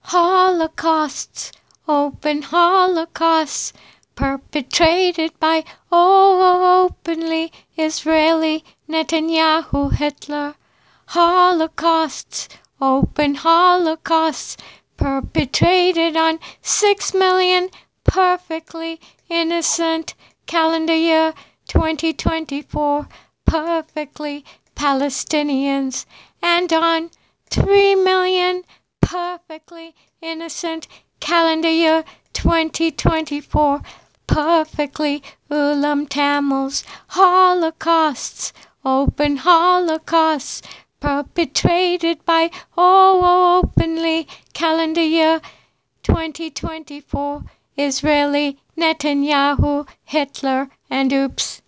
Holocausts, open holocausts, perpetrated by openly Israeli Netanyahu Hitler. Holocausts, open holocausts, perpetrated on 6 million perfectly innocent calendar year 2024 perfectly Palestinians, and on 3 million perfectly innocent calendar year 2024 perfectly Ulam Tamils. Holocausts, open holocausts, perpetrated by openly calendar year 2024 Israeli Netanyahu Hitler, and oops.